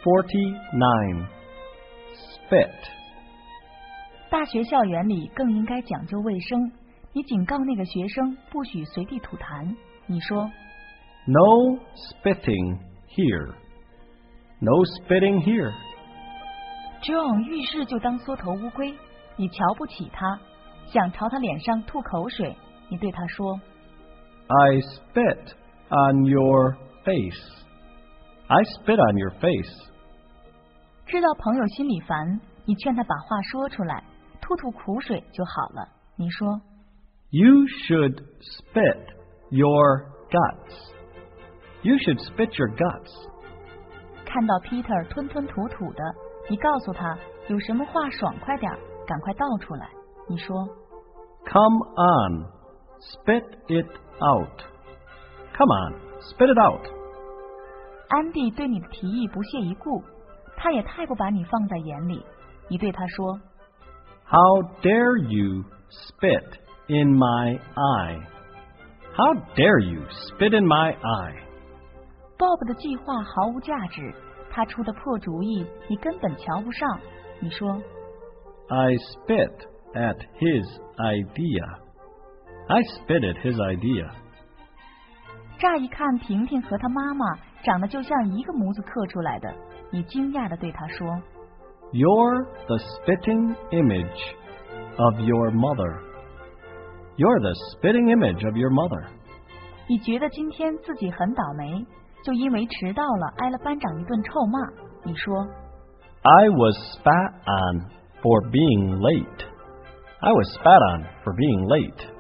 49. Spit. 大学校园里更应该讲究卫生。你警告那个学生不许随地吐痰。你说 No spitting here. No spitting here. John 遇事就当缩头乌龟，你瞧不起他，想朝他脸上吐口水。你对他说 I spit on your face. I spit on your face. 知道朋友心里烦，你劝他把话说出来，吐吐苦水就好了。你说 You should spit your guts. You should spit your guts. 看到 Peter 吞吞吐吐的，你告诉他有什么话爽快点，赶快倒出来。你说 Come on, spit it out. Come on, spit it out. 安迪对你的提议不屑一顾，他也太不把你放在眼里。你对他说 How dare you spit in my eye? How dare you spit in my eye? Bob 的计划毫无价值，他出的破主意你根本瞧不上。你说 I spit at his idea. I spit at his idea. 乍一看婷婷和她妈妈长得就像一个模子刻出来的，你惊讶地对她说 You're the spitting image of your mother. You're the spitting image of your mother. 你觉得今天自己很倒霉，就因为迟到了挨了班长一顿臭骂。你说 I was spat on for being late. I was spat on for being late.